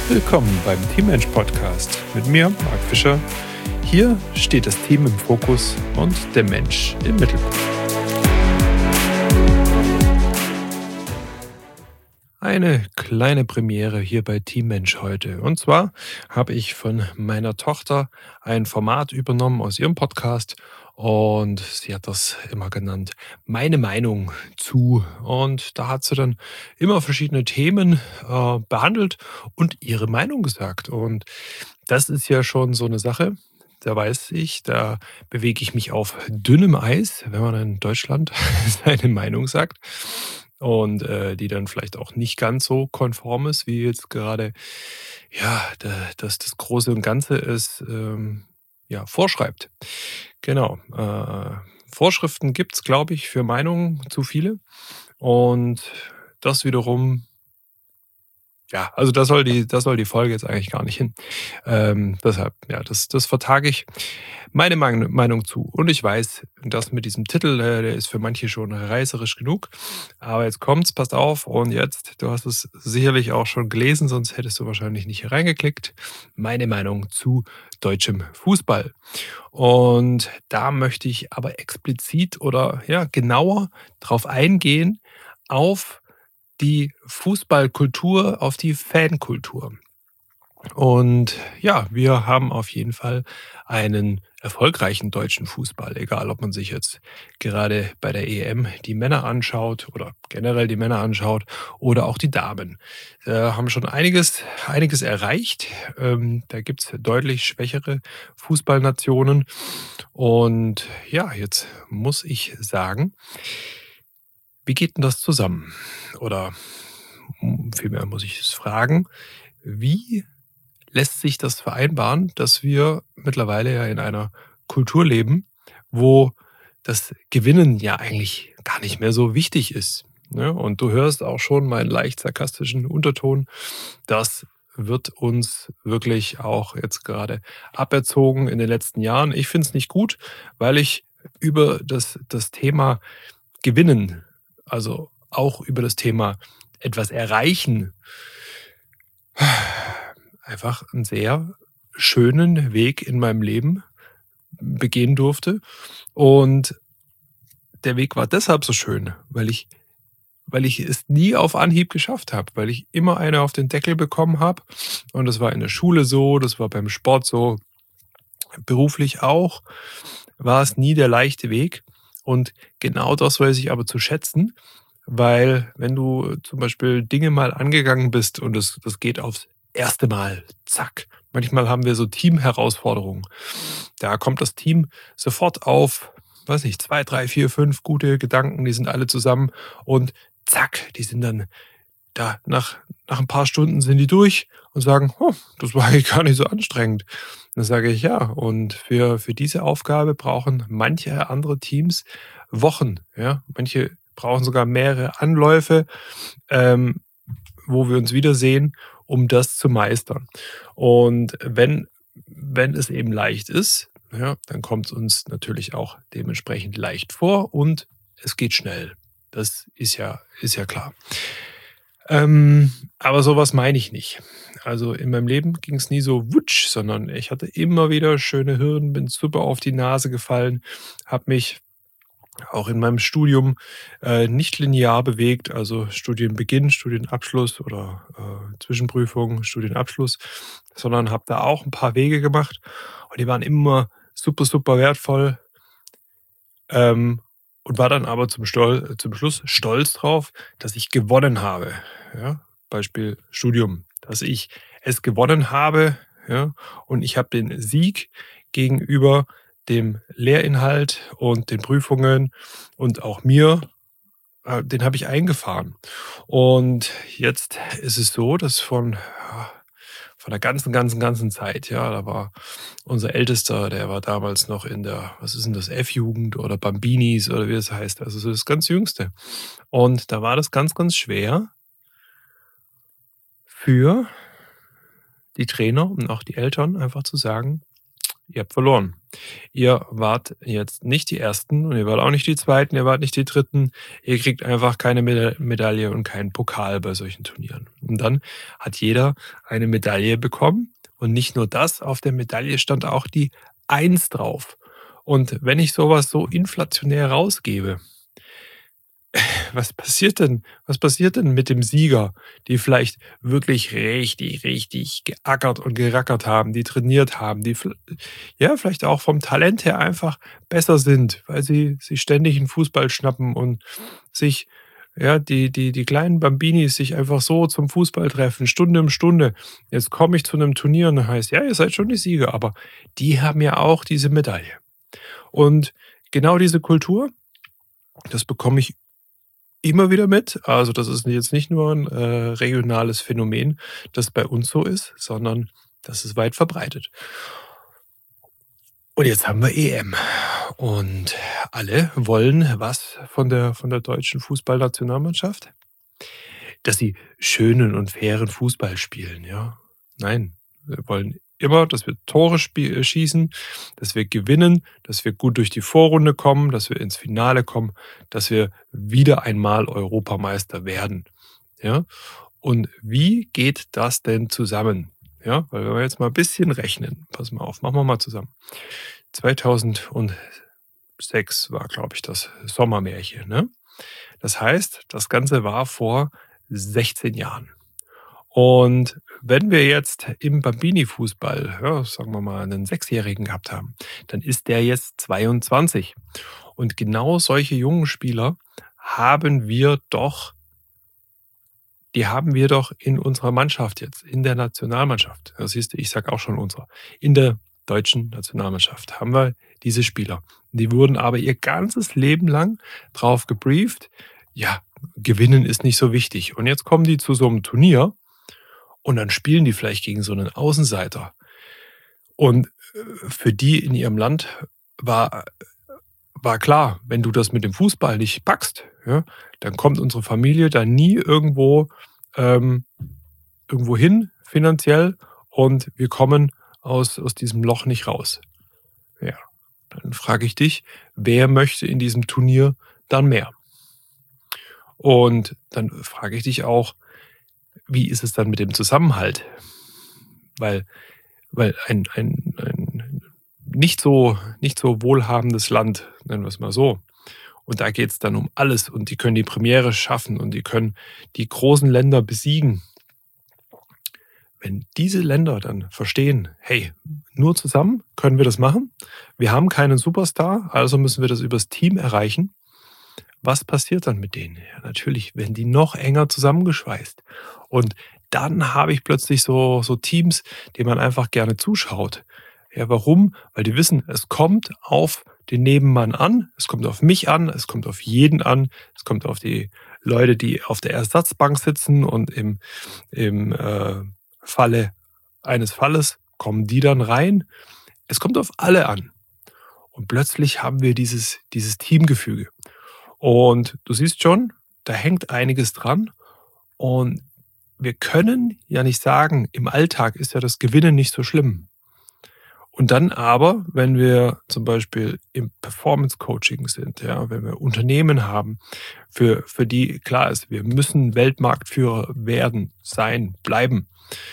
Willkommen beim Teammensch Podcast mit mir, Marc Fischer. Hier steht das Team im Fokus und der Mensch im Mittelpunkt. Eine kleine Premiere hier bei Teammensch heute. Und zwar habe ich von meiner Tochter ein Format übernommen aus ihrem Podcast und sie hat das immer genannt, meine Meinung zu. Und da hat sie dann immer verschiedene Themen behandelt und ihre Meinung gesagt. Und das ist ja schon so eine Sache. Da weiß ich, da bewege ich mich auf dünnem Eis, wenn man in Deutschland seine Meinung sagt und die dann vielleicht auch nicht ganz so konform ist, wie jetzt gerade das Große und Ganze es vorschreibt. Genau. Vorschriften gibt es, glaube ich, für Meinungen zu viele. Und das wiederum, ja, also das soll die Folge jetzt eigentlich gar nicht hin. Deshalb, ja, das vertage ich meine Meinung zu. Und ich weiß, das mit diesem Titel, der ist für manche schon reißerisch genug. Aber jetzt kommt's, passt auf. Und jetzt, du hast es sicherlich auch schon gelesen, sonst hättest du wahrscheinlich nicht hier reingeklickt. Meine Meinung zu deutschem Fußball. Und da möchte ich aber explizit oder ja, genauer drauf eingehen, auf die Fußballkultur, auf die Fankultur. Und ja, wir haben auf jeden Fall einen erfolgreichen deutschen Fußball, egal ob man sich jetzt gerade bei der EM die Männer anschaut oder generell die Männer anschaut oder auch die Damen. Haben schon einiges erreicht. Da gibt es deutlich schwächere Fußballnationen. Und ja, jetzt muss ich sagen, wie geht denn das zusammen? Oder vielmehr muss ich es fragen, wie lässt sich das vereinbaren, dass wir mittlerweile ja in einer Kultur leben, wo das Gewinnen ja eigentlich gar nicht mehr so wichtig ist. Ne? Und du hörst auch schon meinen leicht sarkastischen Unterton. Das wird uns wirklich auch jetzt gerade aberzogen in den letzten Jahren. Ich finde es nicht gut, weil ich über das Thema Gewinnen, also auch über das Thema etwas erreichen, einfach einen sehr schönen Weg in meinem Leben begehen durfte. Und der Weg war deshalb so schön, weil ich es nie auf Anhieb geschafft habe, weil ich immer eine auf den Deckel bekommen habe. Und das war in der Schule so, das war beim Sport so, beruflich auch, war es nie der leichte Weg. Und genau das weiß ich aber zu schätzen, weil wenn du zum Beispiel Dinge mal angegangen bist und das geht aufs erste Mal, zack. Manchmal haben wir so Team-Herausforderungen. Da kommt das Team sofort auf, weiß nicht, 2, 3, 4, 5 gute Gedanken, die sind alle zusammen und zack, die sind dann da, nach ein paar Stunden sind die durch und sagen, oh, das war eigentlich gar nicht so anstrengend. Dann sage ich, ja, und für diese Aufgabe brauchen manche andere Teams Wochen. Ja? Manche brauchen sogar mehrere Anläufe, wo wir uns wiedersehen, um das zu meistern. Und wenn es eben leicht ist, ja, dann kommt es uns natürlich auch dementsprechend leicht vor und es geht schnell. Das ist ja klar. Aber sowas meine ich nicht. Also in meinem Leben ging es nie so wutsch, sondern ich hatte immer wieder schöne Hürden, bin super auf die Nase gefallen, habe mich auch in meinem Studium nicht linear bewegt, also Studienbeginn, Studienabschluss oder Zwischenprüfung, Studienabschluss, sondern habe da auch ein paar Wege gemacht und die waren immer super, super wertvoll und war dann aber zum Schluss stolz drauf, dass ich gewonnen habe. Ja? Beispiel Studium, dass ich es gewonnen habe, ja? Und ich habe den Sieg gegenüber dem Lehrinhalt und den Prüfungen und auch mir, den habe ich eingefahren. Und jetzt ist es so, dass von der ganzen Zeit, ja, da war unser Ältester, der war damals noch in der, was ist denn das, F-Jugend oder Bambinis oder wie das heißt, also so das ganz Jüngste. Und da war das ganz, ganz schwer für die Trainer und auch die Eltern einfach zu sagen, ihr habt verloren. Ihr wart jetzt nicht die Ersten und ihr wart auch nicht die Zweiten, ihr wart nicht die Dritten. Ihr kriegt einfach keine Medaille und keinen Pokal bei solchen Turnieren. Und dann hat jeder eine Medaille bekommen. Und nicht nur das, auf der Medaille stand auch die Eins drauf. Und wenn ich sowas so inflationär rausgebe, was passiert denn? Was passiert denn mit dem Sieger, die vielleicht wirklich richtig, richtig geackert und gerackert haben, die trainiert haben, die ja, vielleicht auch vom Talent her einfach besser sind, weil sie sich ständig 'n Fußball schnappen und sich ja, die kleinen Bambinis sich einfach so zum Fußball treffen, Stunde um Stunde. Jetzt komme ich zu einem Turnier und dann heißt: „Ja, ihr seid schon die Sieger“, aber die haben ja auch diese Medaille. Und genau diese Kultur, das bekomme ich immer wieder mit. Also, das ist jetzt nicht nur ein regionales Phänomen, das bei uns so ist, sondern das ist weit verbreitet. Und jetzt haben wir EM und alle wollen was von der deutschen Fußballnationalmannschaft? Dass sie schönen und fairen Fußball spielen, ja? Nein, wir wollen immer, dass wir Tore schießen, dass wir gewinnen, dass wir gut durch die Vorrunde kommen, dass wir ins Finale kommen, dass wir wieder einmal Europameister werden, ja? Und wie geht das denn zusammen? Ja, weil wenn wir jetzt mal ein bisschen rechnen, pass mal auf, machen wir mal zusammen. 2006 war, glaube ich, das Sommermärchen, ne? Das heißt, das Ganze war vor 16 Jahren. Und wenn wir jetzt im Bambini-Fußball, ja, sagen wir mal, einen Sechsjährigen gehabt haben, dann ist der jetzt 22. Und genau solche jungen Spieler haben wir doch in unserer Mannschaft jetzt, in der Nationalmannschaft. Ja, siehst du, ich sage auch schon unserer. In der deutschen Nationalmannschaft haben wir diese Spieler. Die wurden aber ihr ganzes Leben lang drauf gebrieft, ja, gewinnen ist nicht so wichtig. Und jetzt kommen die zu so einem Turnier und dann spielen die vielleicht gegen so einen Außenseiter. Und, für die in ihrem Land war war klar, wenn du das mit dem Fußball nicht packst, ja, dann kommt unsere Familie da nie ähm, irgendwo hin finanziell und wir kommen aus diesem Loch nicht raus. Ja, dann frage ich dich, wer möchte in diesem Turnier dann mehr? Und dann frage ich dich auch, wie ist es dann mit dem Zusammenhalt? Weil ein nicht so wohlhabendes Land, nennen wir es mal so, und da geht es dann um alles und die können die Premiere schaffen und die können die großen Länder besiegen. Wenn diese Länder dann verstehen: „Hey, nur zusammen können wir das machen. Wir haben keinen Superstar, also müssen wir das übers Team erreichen.“ Was passiert dann mit denen? Ja, natürlich werden die noch enger zusammengeschweißt. Und dann habe ich plötzlich so Teams, denen man einfach gerne zuschaut. Ja, warum? Weil die wissen, es kommt auf den Nebenmann an, es kommt auf mich an, es kommt auf jeden an, es kommt auf die Leute, die auf der Ersatzbank sitzen und im Falle eines Falles kommen die dann rein. Es kommt auf alle an. Und plötzlich haben wir dieses Teamgefüge. Und du siehst schon, da hängt einiges dran. Und wir können ja nicht sagen, im Alltag ist ja das Gewinnen nicht so schlimm. Und dann aber, wenn wir zum Beispiel im Performance Coaching sind, ja, wenn wir Unternehmen haben, für die klar ist, wir müssen Weltmarktführer werden, sein, bleiben,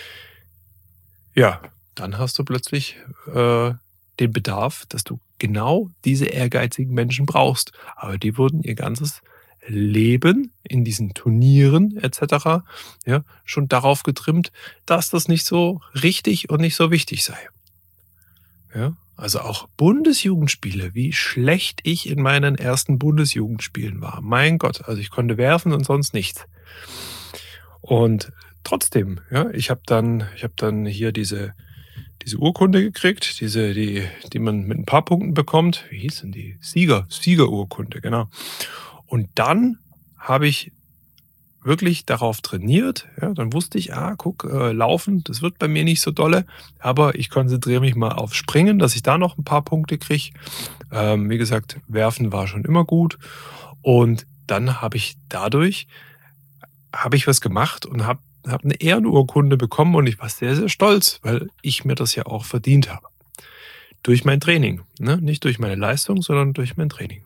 ja, dann hast du plötzlich den Bedarf, dass du genau diese ehrgeizigen Menschen brauchst. Aber die wurden ihr ganzes Leben in diesen Turnieren etc. ja, schon darauf getrimmt, dass das nicht so richtig und nicht so wichtig sei. Ja? Also auch Bundesjugendspiele, wie schlecht ich in meinen ersten Bundesjugendspielen war. Mein Gott, also ich konnte werfen und sonst nichts. Und trotzdem, ja, ich habe dann hier diese Urkunde gekriegt, die man mit ein paar Punkten bekommt. Wie hieß denn die? Siegerurkunde, genau. Und dann habe ich wirklich darauf trainiert, ja, dann wusste ich: „Ah, guck, Laufen, das wird bei mir nicht so dolle, aber ich konzentriere mich mal auf Springen, dass ich da noch ein paar Punkte kriege.“ Wie gesagt, Werfen war schon immer gut und dann habe ich was gemacht und habe 'ne Ehrenurkunde bekommen und ich war sehr, sehr stolz, weil ich mir das ja auch verdient habe. Durch mein Training, ne? Nicht durch meine Leistung, sondern durch mein Training.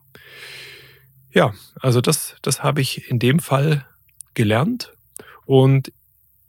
Ja, also das habe ich in dem Fall gelernt und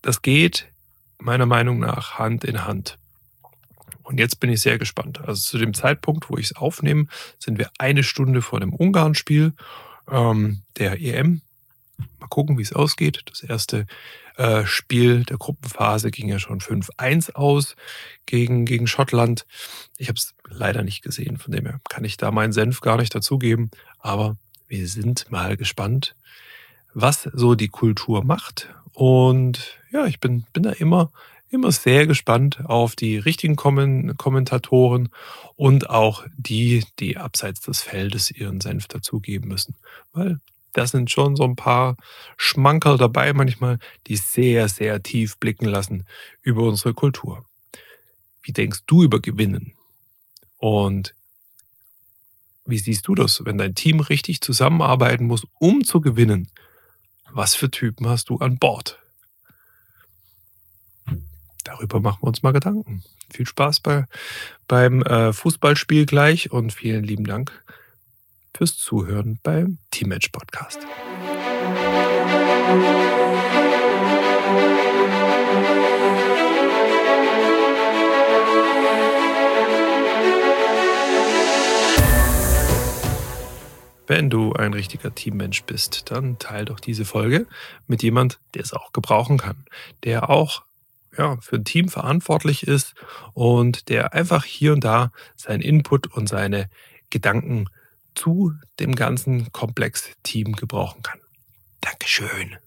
das geht meiner Meinung nach Hand in Hand. Und jetzt bin ich sehr gespannt. Also zu dem Zeitpunkt, wo ich es aufnehme, sind wir eine Stunde vor dem Ungarn-Spiel der EM. Mal gucken, wie es ausgeht. Das erste Spiel der Gruppenphase ging ja schon 5-1 aus gegen Schottland. Ich habe es leider nicht gesehen, von dem her kann ich da meinen Senf gar nicht dazugeben. Aber wir sind mal gespannt, was so die Kultur macht. Und ja, ich bin da immer sehr gespannt auf die richtigen Kommentatoren und auch die abseits des Feldes ihren Senf dazugeben müssen. Weil da sind schon so ein paar Schmankerl dabei manchmal, die sehr, sehr tief blicken lassen über unsere Kultur. Wie denkst du über Gewinnen? Und wie siehst du das, wenn dein Team richtig zusammenarbeiten muss, um zu gewinnen? Was für Typen hast du an Bord? Darüber machen wir uns mal Gedanken. Viel Spaß beim Fußballspiel gleich und vielen lieben Dank fürs Zuhören beim Teammatch Podcast. Wenn du ein richtiger Teammensch bist, dann teil doch diese Folge mit jemand, der es auch gebrauchen kann, der auch für ein Team verantwortlich ist und der einfach hier und da seinen Input und seine Gedanken zu dem ganzen Komplex Team gebrauchen kann. Dankeschön.